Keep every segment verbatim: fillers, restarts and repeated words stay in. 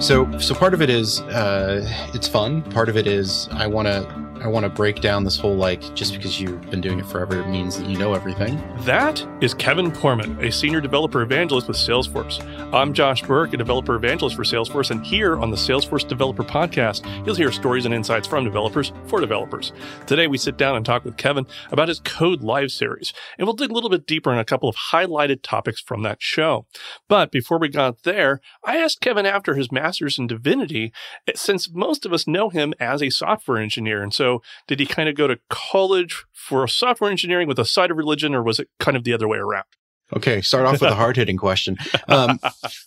So, so part of it is uh, it's fun. Part of it is I want to I want to break down this whole, like, just because you've been doing it forever it means that you know everything. That is Kevin Poorman, a senior developer evangelist with Salesforce. I'm Josh Burke, a developer evangelist for Salesforce, and here on the Salesforce Developer Podcast, you'll hear stories and insights from developers for developers. Today, we sit down and talk with Kevin about his Code Live series, and we'll dig a little bit deeper on a couple of highlighted topics from that show. But before we got there, I asked Kevin after his master's in divinity, since most of us know him as a software engineer, and so So did he kind of go to college for software engineering with a side of religion, or was it kind of the other way around? Okay, start off with a hard-hitting question. Um,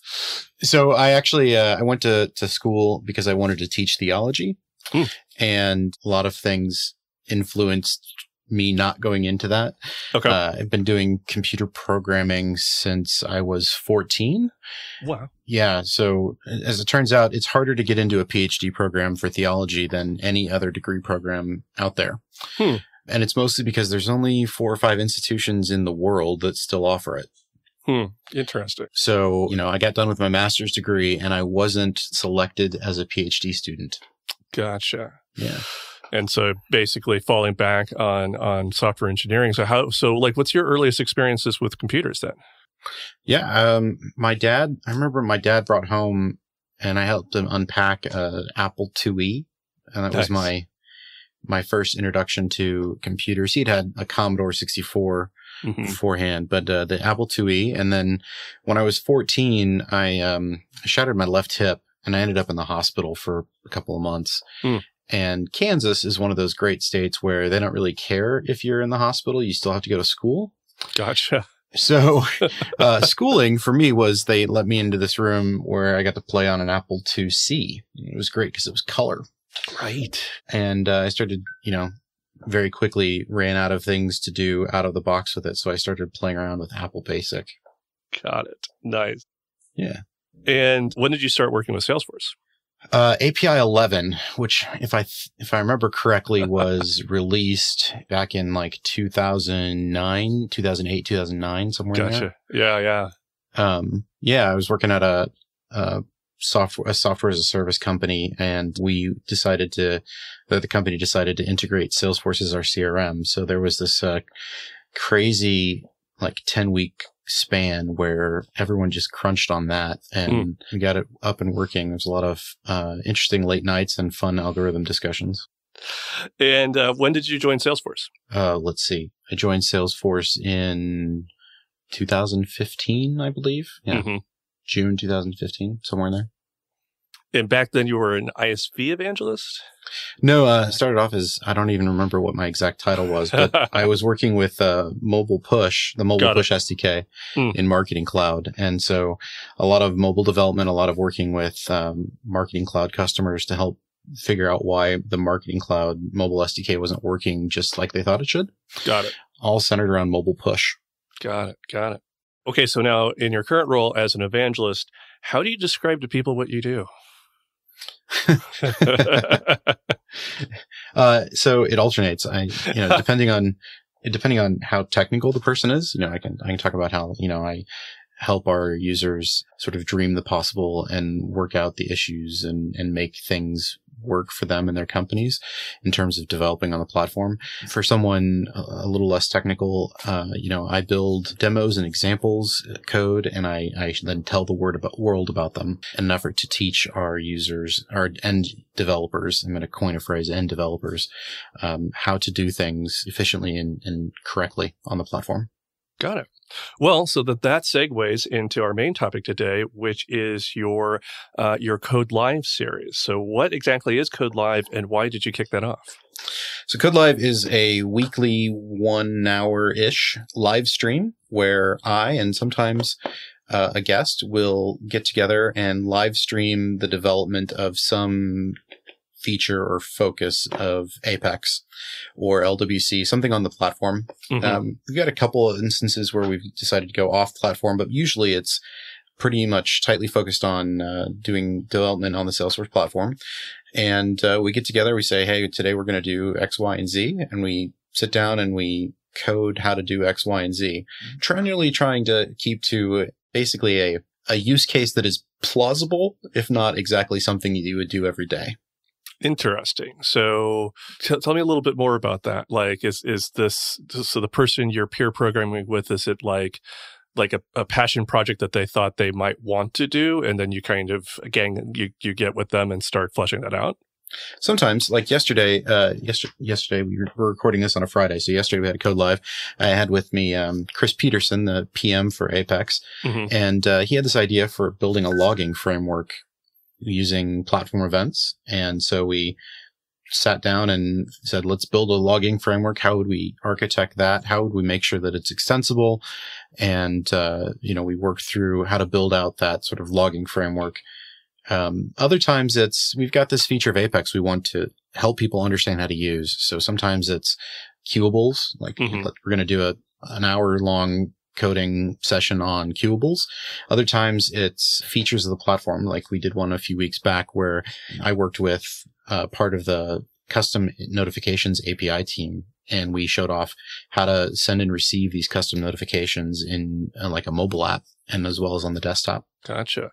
so I actually uh, I went to, to school because I wanted to teach theology, hmm. and a lot of things influenced me not going into that. Okay. Uh, I've been doing computer programming since I was fourteen. Wow. Yeah. So as it turns out, it's harder to get into a PhD program for theology than any other degree program out there. Hmm. And it's mostly because there's only four or five institutions in the world that still offer it. Hmm. Interesting. So, you know, I got done with my master's degree and I wasn't selected as a PhD student. Gotcha. Yeah. And so basically falling back on, on software engineering. So how, so like, what's your earliest experiences with computers then? Yeah. Um, my dad, I remember my dad brought home and I helped him unpack a Apple two E. And that Nice. was my, my first introduction to computers. He'd had a Commodore sixty-four mm-hmm. beforehand, but, uh, the Apple two E. And then when I was fourteen, I, um, shattered my left hip and I ended up in the hospital for a couple of months. Mm. And Kansas is one of those great states where they don't really care if you're in the hospital. You still have to go to school. Gotcha. So uh, schooling for me was they let me into this room where I got to play on an Apple two C. It was great because it was color. Right. And uh, I started, you know, very quickly ran out of things to do out of the box with it. So I started playing around with Apple Basic. Got it. Nice. Yeah. And when did you start working with Salesforce? Uh, A P I eleven, which if I, th- if I remember correctly was released back in like two thousand nine, two thousand eight, two thousand nine, somewhere in there. Gotcha. Yeah. Yeah. Um, yeah, I was working at a, a software, a software as a service company, and we decided to, the, the company decided to integrate Salesforce as our C R M. So there was this, uh, crazy, like ten week span where everyone just crunched on that and mm. we got it up and working. There's a lot of uh, interesting late nights and fun algorithm discussions. And uh, when did you join Salesforce? Uh, let's see. I joined Salesforce in two thousand fifteen, I believe. Yeah. Mm-hmm. June two thousand fifteen, somewhere in there. And back then you were an I S V evangelist? No, uh, I started off as, I don't even remember what my exact title was, but I was working with uh, Mobile Push, the Mobile Push S D K mm. in Marketing Cloud. And so a lot of mobile development, a lot of working with um, Marketing Cloud customers to help figure out why the Marketing Cloud mobile S D K wasn't working just like they thought it should. Got it. All centered around Mobile Push. Got it. Got it. Okay, so now in your current role as an evangelist, how do you describe to people what you do? uh, so it alternates. I, you know, depending on, depending on how technical the person is, you know, I can, I can talk about how, you know, I help our users sort of dream the possible and work out the issues and, and make things work for them and their companies in terms of developing on the platform. For someone a little less technical, uh, you know, I build demos and examples code, and I, I then tell the word about, world about them in an effort to teach our users, our end developers, I'm going to coin a phrase, end developers, um, how to do things efficiently and, and correctly on the platform. Got it. Well, so that that segues into our main topic today, which is your uh, your Code Live series. So what exactly is Code Live and why did you kick that off? So Code Live is a weekly one hour-ish live stream where I and sometimes uh, a guest will get together and live stream the development of some feature or focus of Apex or L W C, something on the platform. Mm-hmm. Um, we've got a couple of instances where we've decided to go off platform, but usually it's pretty much tightly focused on uh, doing development on the Salesforce platform. And uh, we get together, we say, hey, today we're going to do X, Y, and Z. And we sit down and we code how to do X, Y, and Z. Generally trying to keep to basically a a use case that is plausible, if not exactly something that you would do every day. Interesting. So t- tell me a little bit more about that. Like, is is this, so the person you're peer programming with, is it like like a, a passion project that they thought they might want to do, and then you kind of, again, you, you get with them and start fleshing that out? Sometimes, like yesterday, uh, yesterday, yesterday we were recording this on a Friday. So yesterday we had a Code Live. I had with me, um, Chris Peterson, the P M for Apex. Mm-hmm. And, uh, he had this idea for building a logging framework using platform events. And so we sat down and said, let's build a logging framework. How would we architect that? How would we make sure that it's extensible? And, uh, you know, we worked through how to build out that sort of logging framework. Um, other times it's, we've got this feature of Apex we want to help people understand how to use. So sometimes it's queuables, like mm-hmm. we're going to do a, an hour long coding session on queuables. Other times it's features of the platform. Like we did one a few weeks back where I worked with uh, part of the custom notifications A P I team, and we showed off how to send and receive these custom notifications in uh, like a mobile app and as well as on the desktop. Gotcha.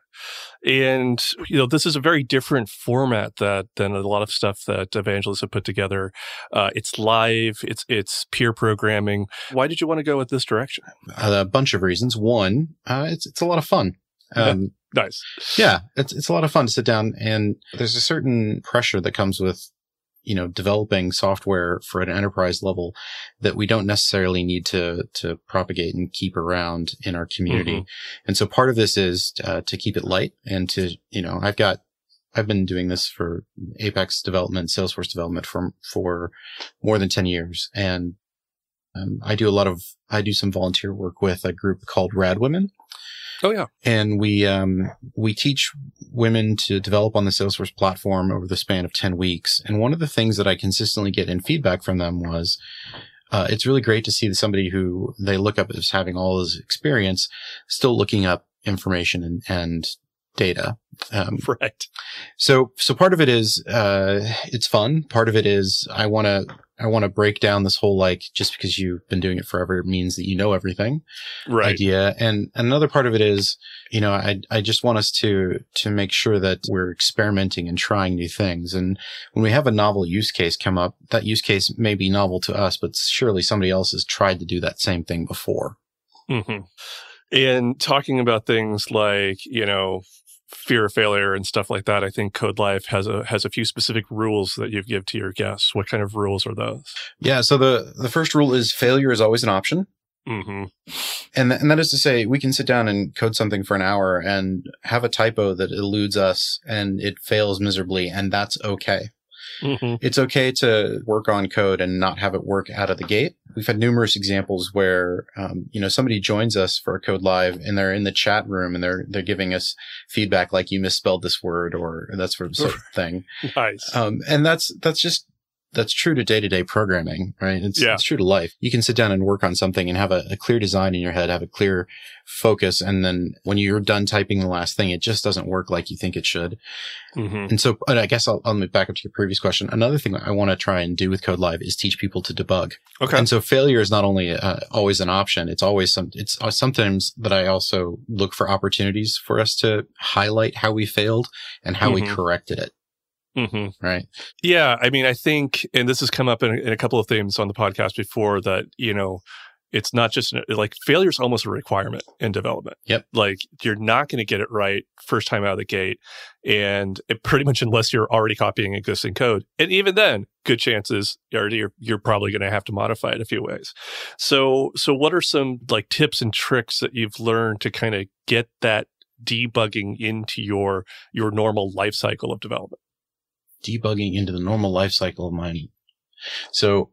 And, you know, this is a very different format that than a lot of stuff that evangelists have put together. Uh, it's live. It's it's peer programming. Why did you want to go with this direction? A bunch of reasons. One, uh, it's it's a lot of fun. Um, yeah. Nice. Yeah, it's it's a lot of fun to sit down, and there's a certain pressure that comes with, you know, developing software for an enterprise level that we don't necessarily need to, to propagate and keep around in our community. Mm-hmm. And so part of this is uh, to keep it light and to, you know, I've got, I've been doing this for Apex development, Salesforce development for, for more than ten years. And um, I do a lot of, I do some volunteer work with a group called Rad Women. Oh, yeah. And we, um, we teach women to develop on the Salesforce platform over the span of ten weeks. And one of the things that I consistently get in feedback from them was, uh, it's really great to see somebody who they look up as having all this experience still looking up information and, and data. Um, right. So, so part of it is, uh, it's fun. Part of it is I want to, I want to break down this whole, like, just because you've been doing it forever means that you know everything right. idea. And another part of it is, you know, I, I just want us to, to make sure that we're experimenting and trying new things. And when we have a novel use case come up, that use case may be novel to us, but surely somebody else has tried to do that same thing before. Mm-hmm. And talking about things like, you know, fear of failure and stuff like that, I think Code Live has a has a few specific rules that you give to your guests. What kind of rules are those? Yeah, so the the first rule is failure is always an option. Mm-hmm. And, th- and that is to say, we can sit down and code something for an hour and have a typo that eludes us and it fails miserably, and that's okay. Mm-hmm. It's okay to work on code and not have it work out of the gate. We've had numerous examples where, um, you know, somebody joins us for a Code Live and they're in the chat room and they're, they're giving us feedback like you misspelled this word or that sort of, sort of thing. Nice. Um, and that's, that's just, that's true to day-to-day programming, right? It's, yeah. it's true to life. You can sit down and work on something and have a, a clear design in your head, have a clear focus. And then when you're done typing the last thing, it just doesn't work like you think it should. Mm-hmm. And so, and I guess I'll, I'll move back up to your previous question. Another thing I want to try and do with Code Live is teach people to debug. Okay. And so failure is not only uh, always an option. It's always some, it's uh, sometimes that I also look for opportunities for us to highlight how we failed and how mm-hmm. we corrected it. Mm-hmm. Right. Yeah. I mean, I think, and this has come up in a, in a couple of things on the podcast before, that, you know, it's not just like failure is almost a requirement in development. Yep. Like you're not going to get it right first time out of the gate. And it pretty much, unless you're already copying existing code. And even then, good chances you're, you're, you're probably going to have to modify it a few ways. So, so what are some like tips and tricks that you've learned to kind of get that debugging into your, your normal life cycle of development? Debugging into the normal life cycle of mine. So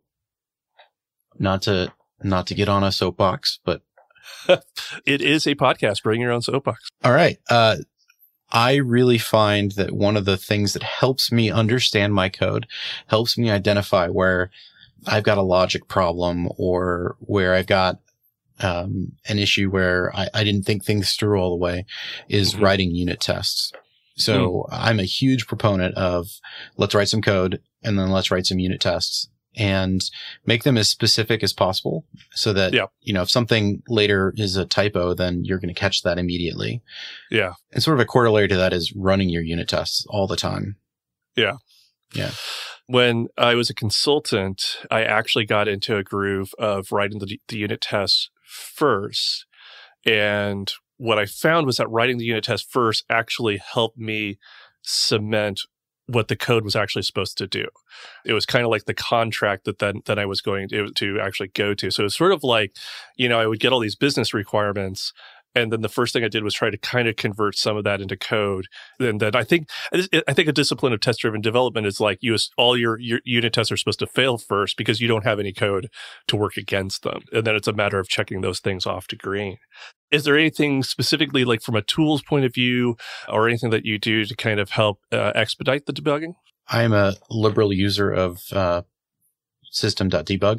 not to, not to get on a soapbox, but it is a podcast. Bring your own soapbox. All right. Uh, I really find that one of the things that helps me understand my code, helps me identify where I've got a logic problem or where I've got um, an issue where I, I didn't think things through all the way, is mm-hmm. writing unit tests. So mm. I'm a huge proponent of let's write some code and then let's write some unit tests. and make them as specific as possible so that, yeah. you know, if something later is a typo, then you're going to catch that immediately. Yeah. And sort of a corollary to that is running your unit tests all the time. Yeah. Yeah. When I was a consultant, I actually got into a groove of writing the, the unit tests first. And what I found was that writing the unit test first actually helped me cement what the code was actually supposed to do. It was kind of like the contract that then, then I was going to, to actually go to. So it's sort of like, you know, I would get all these business requirements, and then the first thing I did was try to kind of convert some of that into code. And then I think I think a discipline of test-driven development is like you all your, your unit tests are supposed to fail first because you don't have any code to work against them. And then it's a matter of checking those things off to green. Is there anything specifically like from a tools point of view or anything that you do to kind of help uh, expedite the debugging? I am a liberal user of uh, system.debug.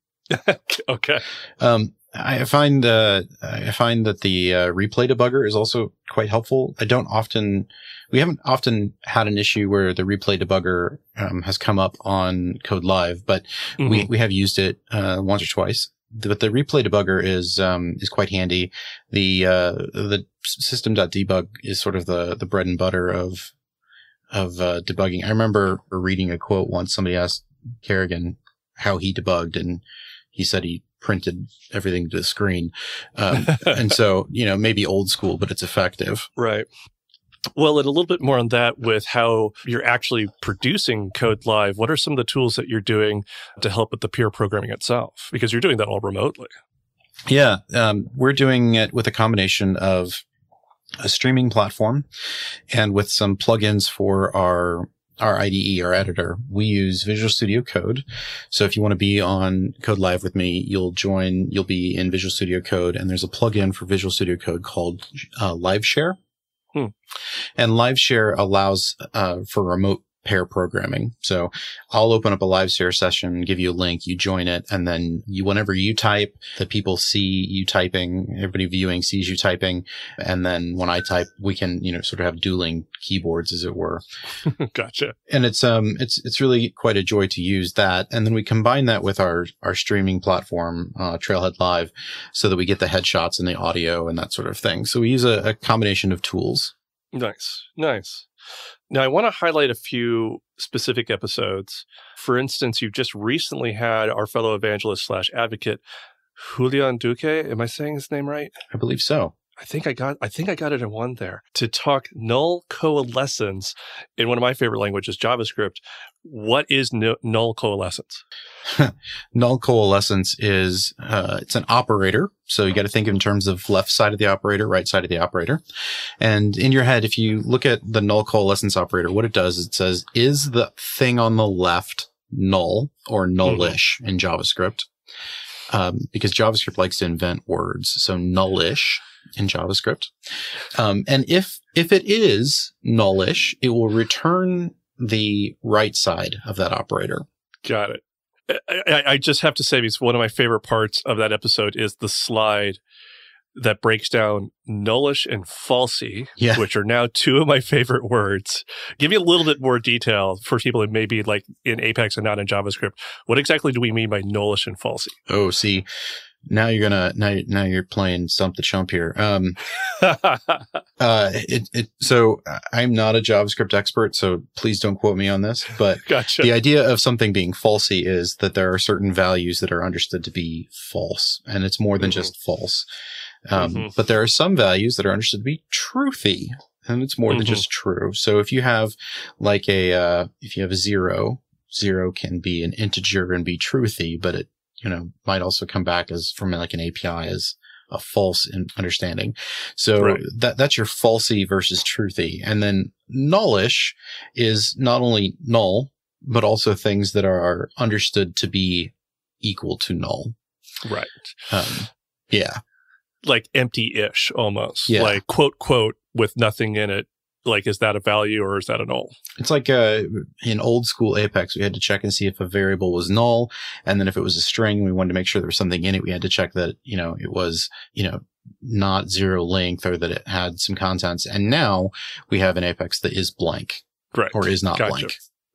Okay. Um, I find uh, I find that the uh, replay debugger is also quite helpful. I don't often, we haven't often had an issue where the replay debugger um, has come up on CodeLive, but mm-hmm. we we have used it uh, once or twice. But the replay debugger is um, is quite handy. The uh, the system.debug is sort of the the bread and butter of of uh, debugging. I remember reading a quote once. Somebody asked Kerrigan how he debugged, and he said he printed everything to the screen. Um, and so, you know, maybe old school, but it's effective. Right. Well, and a little bit more on that with how you're actually producing CodeLive. What are some of the tools that you're doing to help with the peer programming itself? Because you're doing that all remotely. Yeah. Um, we're doing it with a combination of a streaming platform and with some plugins for our our I D E, our editor. We use Visual Studio Code. So if you want to be on CodeLive with me, you'll join, you'll be in Visual Studio Code, and there's a plugin for Visual Studio Code called uh, LiveShare. Hmm. And LiveShare allows uh, for remote pair programming. So I'll open up a LiveShare session, give you a link, you join it, and then you, whenever you type, the people see you typing, everybody viewing sees you typing, and then when I type, we can, you know, sort of have dueling keyboards, as it were. Gotcha. And it's um it's it's really quite a joy to use that, and then we combine that with our our streaming platform, uh, Trailhead Live, so that we get the headshots and the audio and that sort of thing. So we use a, a combination of tools. Nice, nice. Now, I want to highlight a few specific episodes. For instance, you've just recently had our fellow evangelist slash advocate, Julian Duque. Am I saying his name right? I believe so. I think I got I think I got it in one there. To talk null coalescence in one of my favorite languages, JavaScript. What is nu- null coalescence? Null coalescence is uh, it's an operator. So you got to think in terms of left side of the operator, right side of the operator. And in your head, if you look at the null coalescence operator, what it does is it says, is the thing on the left null or nullish mm-hmm. in JavaScript? Um, because JavaScript likes to invent words. So nullish in JavaScript. Um, and if, if it is nullish, it will return the right side of that operator. Got it. I, I just have to say, because one of my favorite parts of that episode is the slide that breaks down nullish and falsy, yeah. which are now two of my favorite words. Give me a little bit more detail for people who may be like in Apex and not in JavaScript. What exactly do we mean by nullish and falsy? Oh, see, now you're gonna now now you're playing Stump the Chump here. Um, uh, it it so I'm not a JavaScript expert, so please don't quote me on this. But gotcha. The idea of something being falsy is that there are certain values that are understood to be false, and it's more than mm-hmm. just false. Um, mm-hmm. But there are some values that are understood to be truthy, and it's more mm-hmm. than just true. So if you have like a uh, if you have a zero, zero can be an integer and be truthy, but it you know, might also come back as from like an A P I as a false understanding. So right. that, that's your falsy versus truthy. And then nullish is not only null, but also things that are understood to be equal to null. Right. Um, yeah. Like empty-ish almost. Yeah. Like quote, quote with nothing in it. Like, is that a value or is that a null? It's like uh, in old school Apex, we had to check and see if a variable was null. And then if it was a string, we wanted to make sure there was something in it. We had to check that, you know, it was, you know, not zero length or that it had some contents. And now we have an Apex that is blank. Right. Or is not gotcha. blank.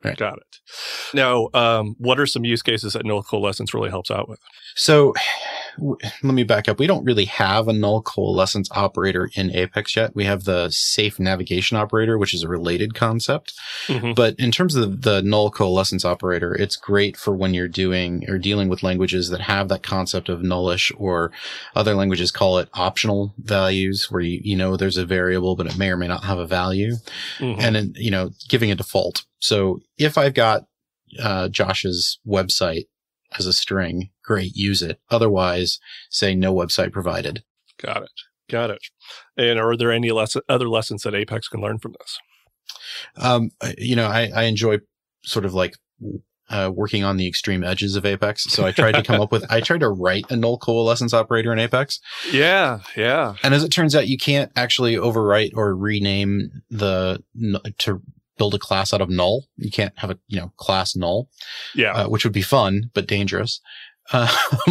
Right. Got it. Now, um, what are some use cases that null coalescence really helps out with? So w- let me back up. We don't really have a null coalescence operator in Apex yet. We have the safe navigation operator, which is a related concept. Mm-hmm. But in terms of the null coalescence operator, it's great for when you're doing or dealing with languages that have that concept of nullish, or other languages call it optional values, where you, you know, there's a variable, but it may or may not have a value. Mm-hmm. And then, you know, giving a default. So if I've got uh, Josh's website as a string, great, use it. Otherwise, say no website provided. Got it. Got it. And are there any lesson, other lessons that Apex can learn from this? Um, you know, I, I enjoy sort of like uh, working on the extreme edges of Apex. So I tried to come up with, I tried to write a null coalescence operator in Apex. Yeah, yeah. And as it turns out, you can't actually overwrite or rename the, to build a class out of null. You can't have a, you know, class null. Yeah. Uh, which would be fun, but dangerous. Um,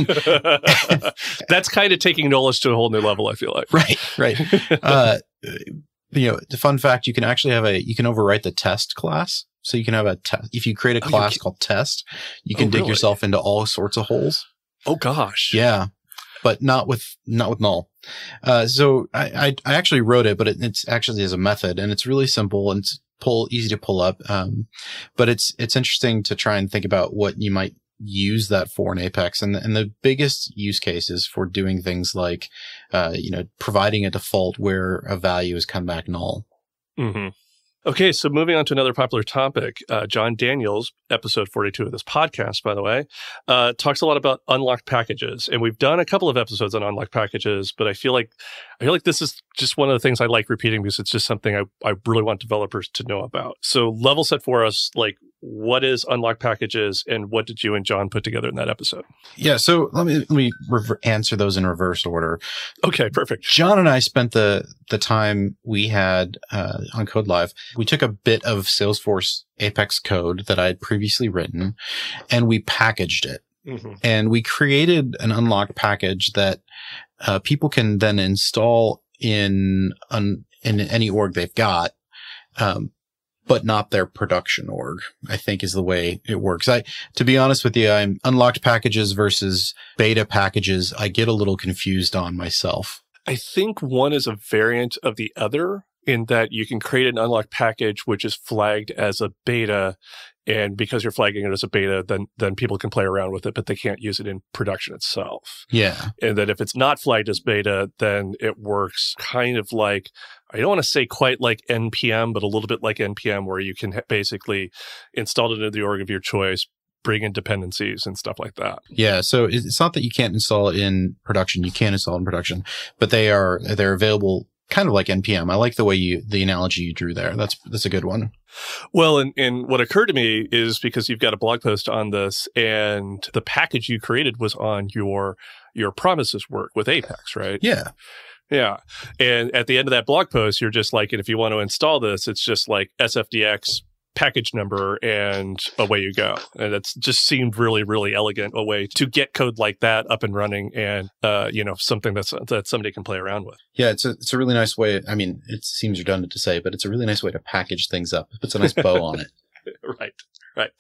That's kind of taking nullish to a whole new level, I feel like. Right, right. Uh, you know, the fun fact, you can actually have a, you can overwrite the test class. So you can have a test. If you create a class oh, called test, you can oh, dig really? yourself into all sorts of holes. Oh gosh. Yeah. But not with, not with null. Uh, so I, I, I actually wrote it, but it, it's actually as a method, and it's really simple and it's pull, easy to pull up. Um, but it's, it's interesting to try and think about what you might use that for in Apex. And the, and the biggest use cases for doing things like, uh, you know, providing a default where a value has come back null. Mm-hmm. Okay, so moving on to another popular topic, uh, John Daniels, episode forty-two of this podcast, by the way, uh, talks a lot about unlocked packages. And we've done a couple of episodes on unlocked packages, but I feel like I feel like this is just one of the things I like repeating because it's just something I, I really want developers to know about. So level set for us, like, what is unlocked packages and what did you and John put together in that episode? Yeah, so let me let me rever- answer those in reverse order. Okay, perfect. John and I spent the the time we had uh, on Code Live. We took a bit of Salesforce Apex code that I had previously written, and we packaged it. Mm-hmm. And we created an unlocked package that uh, people can then install in un, in any org they've got. Um, but not their production org, I think is the way it works. I, to be honest with you, I'm unlocked packages versus beta packages. I get a little confused on myself. I think one is a variant of the other in that you can create an unlocked package, which is flagged as a beta. And because you're flagging it as a beta, then then people can play around with it, but they can't use it in production itself. Yeah. And that if it's not flagged as beta, then it works kind of like, I don't want to say quite like N P M, but a little bit like N P M, where you can ha- basically install it into the org of your choice, bring in dependencies and stuff like that. Yeah. So it's not that you can't install it in production. You can install it in production, but they are, they're available kind of like N P M. I like the way you, the analogy you drew there. That's, that's a good one. Well, and, and what occurred to me is because you've got a blog post on this and the package you created was on your, your promises work with Apex, right? Yeah. Yeah. And at the end of that blog post, you're just like, and if you want to install this, it's just like S F D X package number and away you go. And it's just seemed really, really elegant a way to get code like that up and running and, uh, you know, something that's, that somebody can play around with. Yeah. It's a, it's a really nice way. I mean, it seems redundant to say, but it's a really nice way to package things up. It puts a nice bow on it. Right. Right.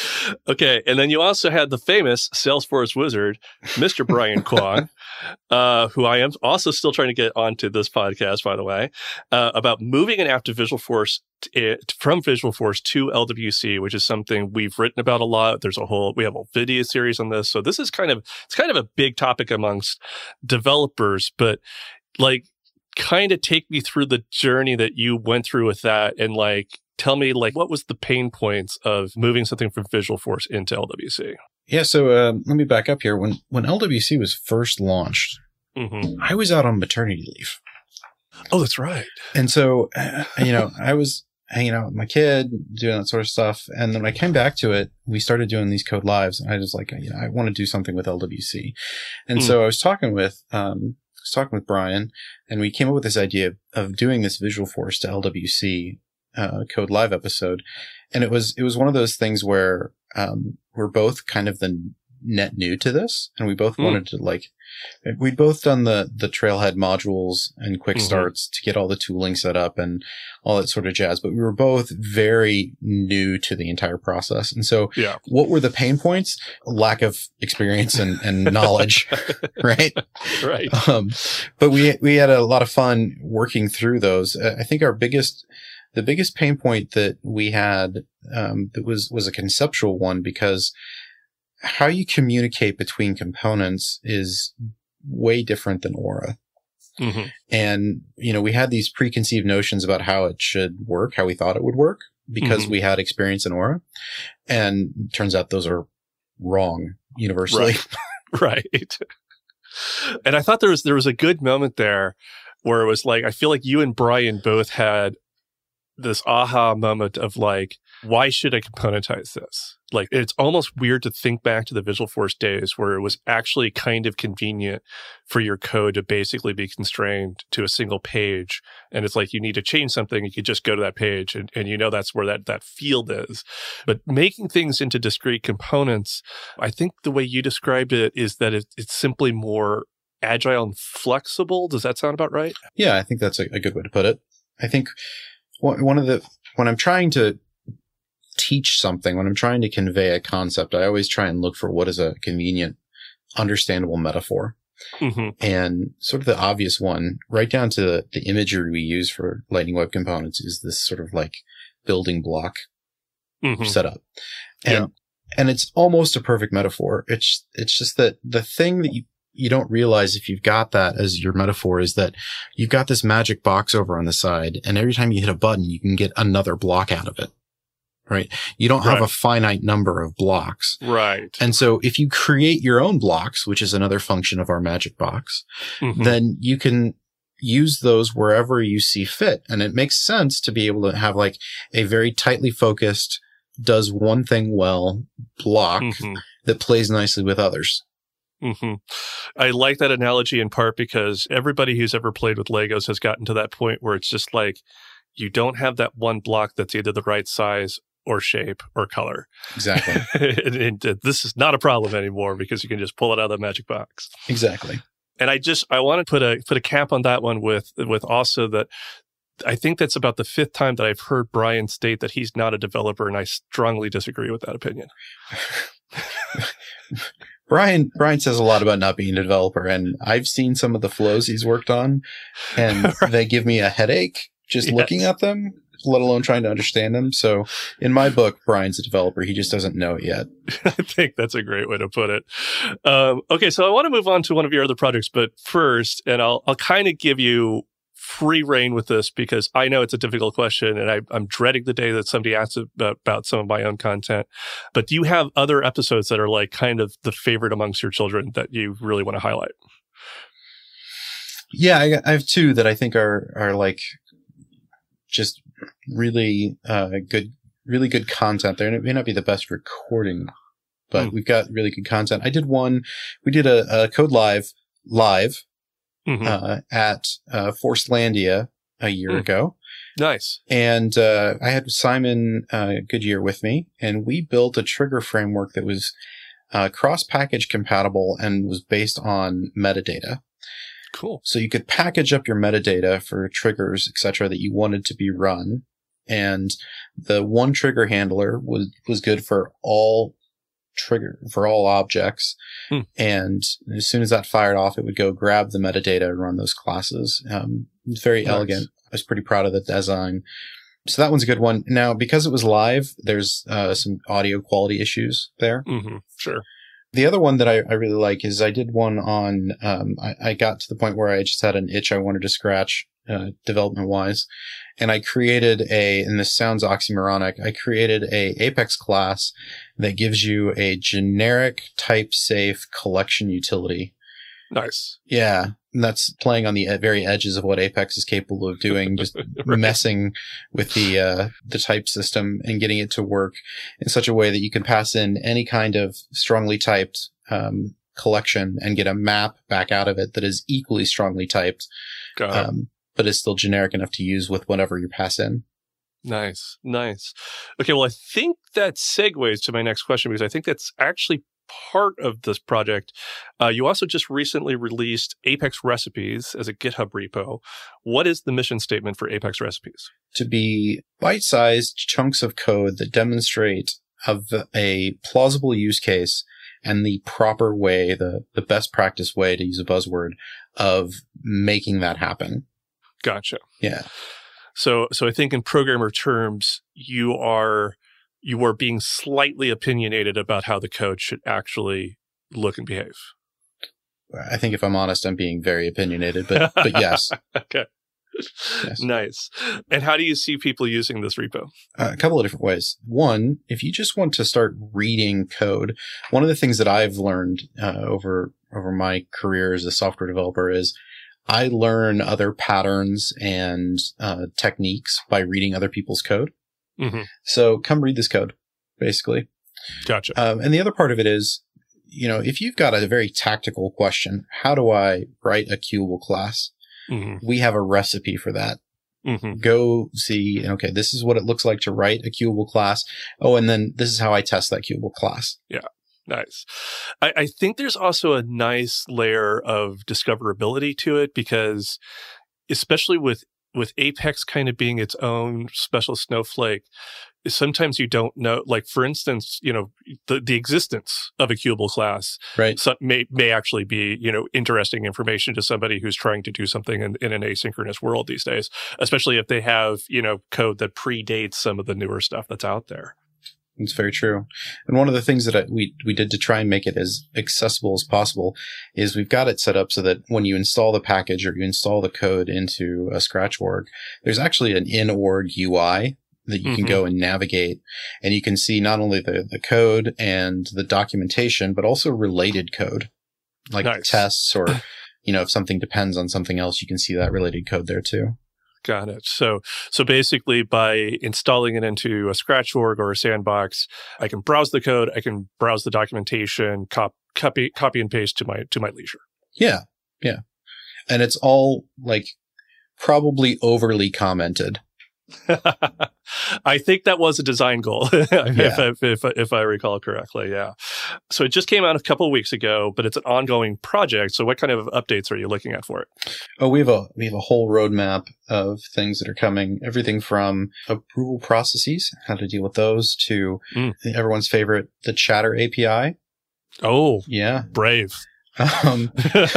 Okay. And then you also had the famous Salesforce wizard, Mister Brian Kwong, uh, who I am also still trying to get onto this podcast, by the way, uh, about moving an app to Visualforce t- from Visualforce to L W C, which is something we've written about a lot. There's a whole, we have a video series on this. So this is kind of, it's kind of a big topic amongst developers, but like kind of take me through the journey that you went through with that and like, tell me, like, what was the pain points of moving something from Visualforce into L W C? Yeah, so uh, let me back up here. When when L W C was first launched, mm-hmm. I was out on maternity leave. Oh, that's right. And so, uh, you know, I was hanging out with my kid, doing that sort of stuff. And then when I came back to it, we started doing these Code Lives. And I was like, you know, I want to do something with L W C. And mm. so I was talking with, um, I was talking with Brian, and we came up with this idea of, of doing this Visualforce to L W C Uh, Code Live episode. And it was, it was one of those things where, um, we're both kind of the net new to this, and we both Mm. wanted to like, we'd both done the, the Trailhead modules and quick Mhm. starts to get all the tooling set up and all that sort of jazz. But we were both very new to the entire process. And so Yeah. what were the pain points? Lack of experience and, and knowledge, right? Right. Um, but we, we had a lot of fun working through those. Uh, I think our biggest, the biggest pain point that we had, um, that was, was a conceptual one, because how you communicate between components is way different than Aura. Mm-hmm. And, you know, we had these preconceived notions about how it should work, how we thought it would work, because Mm-hmm. we had experience in Aura. And it turns out those are wrong universally. Right. Right. And I thought there was there was a good moment there where it was like, I feel like you and Brian both had this aha moment of like, why should I componentize this? Like, it's almost weird to think back to the Visualforce days where it was actually kind of convenient for your code to basically be constrained to a single page. And it's like, you need to change something, you could just go to that page and, and you know that's where that, that field is. But making things into discrete components, I think the way you described it is that it, it's simply more agile and flexible. Does that sound about right? Yeah, I think that's a, a good way to put it. I think one one of the, when I'm trying to teach something, when I'm trying to convey a concept, I always try and look for what is a convenient, understandable metaphor. Mm-hmm. And sort of the obvious one, right down to the, the imagery we use for Lightning Web Components, is this sort of like building block Mm-hmm. setup. And, Yeah. and it's almost a perfect metaphor. It's, it's just that the thing that you, you don't realize if you've got that as your metaphor is that you've got this magic box over on the side, and every time you hit a button, you can get another block out of it, right? You don't have Right. a finite number of blocks. Right. And so if you create your own blocks, which is another function of our magic box, Mhm. then you can use those wherever you see fit. And it makes sense to be able to have like a very tightly focused, does one thing well block Mhm. that plays nicely with others. hmm I like that analogy in part because everybody who's ever played with Legos has gotten to that point where it's just like, you don't have that one block that's either the right size or shape or color. Exactly. and, and, uh, this is not a problem anymore because you can just pull it out of the magic box. Exactly. And I just, I want to put a, put a cap on that one with, with also that I think that's about the fifth time that I've heard Brian state that he's not a developer. And I strongly disagree with that opinion. Brian, Brian says a lot about not being a developer, and I've seen some of the flows he's worked on, and Right. they give me a headache just Yes. looking at them, let alone trying to understand them. So in my book, Brian's a developer. He just doesn't know it yet. I think that's a great way to put it. Um, okay, so I want to move on to one of your other projects, but first, and I'll I'll kind of give you free reign with this because I know it's a difficult question, and I, I'm dreading the day that somebody asks about, about some of my own content. But do you have other episodes that are like kind of the favorite amongst your children that you really want to highlight? Yeah, I, I have two that I think are are like just really uh, good, really good content there. And it may not be the best recording, but Mm. we've got really good content. I did one. We did a, a Code Live live. Mhm. Uh, at uh, Forcelandia a year Mm. ago. Nice. And uh, I had Simon uh, Goodyear with me, and we built a trigger framework that was uh, cross-package compatible and was based on metadata. Cool. So you could package up your metadata for triggers, et cetera, that you wanted to be run. And the one trigger handler was, was good for all trigger for all objects. Hmm. And as soon as that fired off, it would go grab the metadata and run those classes. Um, it's very Nice. elegant. I was pretty proud of the design. So that one's a good one. Now, because it was live, there's uh, some audio quality issues there. hmm Sure. The other one that I, I really like is I did one on, um, I, I got to the point where I just had an itch I wanted to scratch, uh, development wise. And I created a, and this sounds oxymoronic, I created a Apex class that gives you a generic type safe collection utility. Nice. Yeah. And that's playing on the ed- very edges of what Apex is capable of doing, just Right. messing with the, uh, the type system and getting it to work in such a way that you can pass in any kind of strongly typed, um, collection and get a map back out of it that is equally strongly typed, Got it. um, but is still generic enough to use with whatever you pass in. Nice. Nice. Okay. Well, I think that segues to my next question because I think that's actually part of this project, uh, you also just recently released Apex Recipes as a GitHub repo. What is the mission statement for Apex Recipes? To be bite-sized chunks of code that demonstrate of a plausible use case and the proper way, the, the best practice way, to use a buzzword, of making that happen. Gotcha. Yeah. So, so I think in programmer terms, you are you are being slightly opinionated about how the code should actually look and behave. I think if I'm honest, I'm being very opinionated, but but yes. Okay. Yes. Nice. And how do you see people using this repo? Uh, a couple of different ways. One, if you just want to start reading code, one of the things that I've learned uh, over over my career as a software developer is I learn other patterns and uh, techniques by reading other people's code. Mm-hmm. So come read this code, basically. Gotcha. Um, and the other part of it is, you know, if you've got a very tactical question, how do I write a queuable class? Mm-hmm. We have a recipe for that. Mm-hmm. Go see, okay, this is what it looks like to write a queuable class. Oh, and then this is how I test that queuable class. Yeah. Nice. I, I think there's also a nice layer of discoverability to it because especially with with Apex kind of being its own special snowflake, sometimes you don't know, like, for instance, you know, the, the existence of a queuable class right. so, may may actually be, you know, interesting information to somebody who's trying to do something in, in an asynchronous world these days, especially if they have, you know, code that predates some of the newer stuff that's out there. It's very true. And one of the things that I, we we did to try and make it as accessible as possible is we've got it set up so that when you install the package or you install the code into a Scratch org, there's actually an in-org U I that you mm-hmm. can go and navigate. And you can see not only the, the code and the documentation, but also related code, like nice. tests or, you know, if something depends on something else, you can see that related code there too. Got it. So, so basically by installing it into a Scratch org or a sandbox, I can browse the code, I can browse the documentation, cop, copy, copy and paste to my, to my leisure. Yeah. Yeah. And it's all like probably overly commented. I think that was a design goal, yeah. if, I, if, if I recall correctly. Yeah. So it just came out a couple of weeks ago, but it's an ongoing project. So what kind of updates are you looking at for it? Oh, we have a we have a whole roadmap of things that are coming. Everything from approval processes, how to deal with those, to mm. everyone's favorite, the Chatter A P I. Oh, yeah, brave. Um,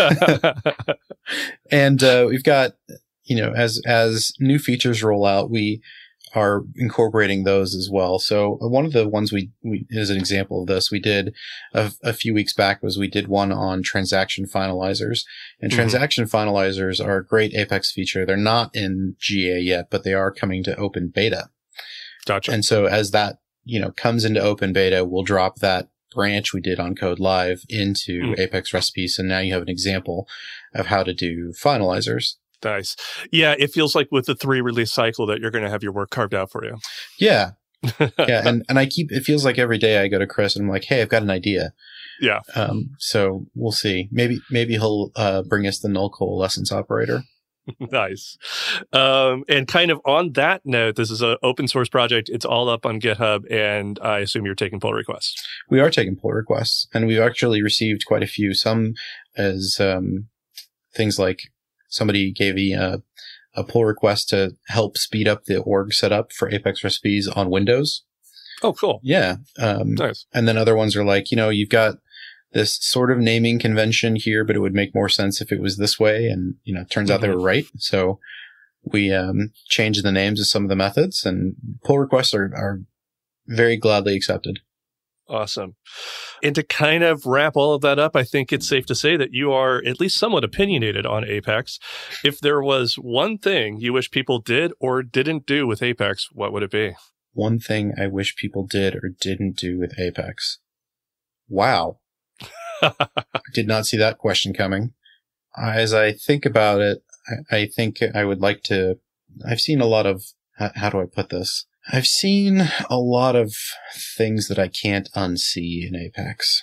and uh, we've got. You know, as, as new features roll out, we are incorporating those as well. So one of the ones we, we, as an example of this, we did a, a few weeks back was we did one on transaction finalizers. And mm-hmm. transaction finalizers are a great Apex feature. They're not in G A yet, but they are coming to open beta. Gotcha. And so as that, you know, comes into open beta, we'll drop that branch we did on Code Live into mm. Apex Recipes. And now you have an example of how to do finalizers. Nice. Yeah, it feels like with the three release cycle that you're going to have your work carved out for you. Yeah. Yeah. And, and I keep, it feels like every day I go to Chris and I'm like, hey, I've got an idea. Yeah. Um, so we'll see. Maybe, maybe he'll uh, bring us the null coalescence operator. Nice. Um, and kind of on that note, this is an open source project. It's all up on GitHub, and I assume you're taking pull requests. We are taking pull requests, and we've actually received quite a few. Some as um, things like somebody gave me a, a pull request to help speed up the org setup for Apex Recipes on Windows. Oh, cool. Yeah. Um, nice. And then other ones are like, you know, you've got this sort of naming convention here, but it would make more sense if it was this way. And, you know, it turns mm-hmm. out they were right. So we um, changed the names of some of the methods, and pull requests are, are very gladly accepted. Awesome. And to kind of wrap all of that up, I think it's safe to say that you are at least somewhat opinionated on Apex. If there was one thing you wish people did or didn't do with Apex, what would it be? One thing I wish people did or didn't do with Apex. Wow. Did not see that question coming. As I think about it, I, I think I would like to, I've seen a lot of, how, how do I put this? I've seen a lot of things that I can't unsee in Apex.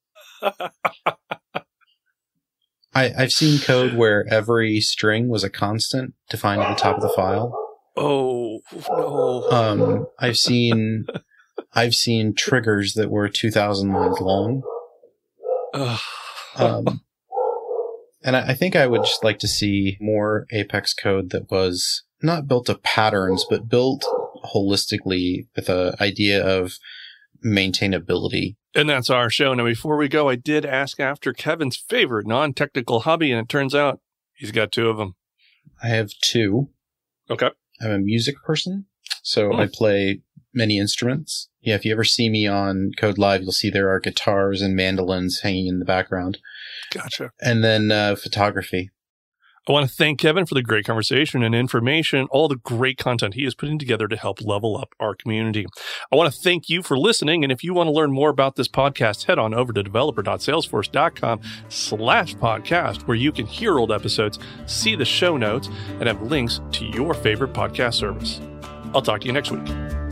I, I've seen code where every string was a constant defined at the top of the file. Oh, no. Um, I've seen, I've seen triggers that were two thousand lines long. um, and I, I think I would just like to see more Apex code that was not built to patterns, but built holistically with an idea of maintainability. And that's our show. Now, before we go, I did ask after Kevin's favorite non-technical hobby, and it turns out he's got two of them. I have two. Okay. I'm a music person, so Hmm. I play many instruments. Yeah, if you ever see me on Code Live, you'll see there are guitars and mandolins hanging in the background. Gotcha. And then uh, photography. I want to thank Kevin for the great conversation and information, all the great content he is putting together to help level up our community. I want to thank you for listening. And if you want to learn more about this podcast, head on over to developer.salesforce.com slash podcast, where you can hear old episodes, see the show notes, and have links to your favorite podcast service. I'll talk to you next week.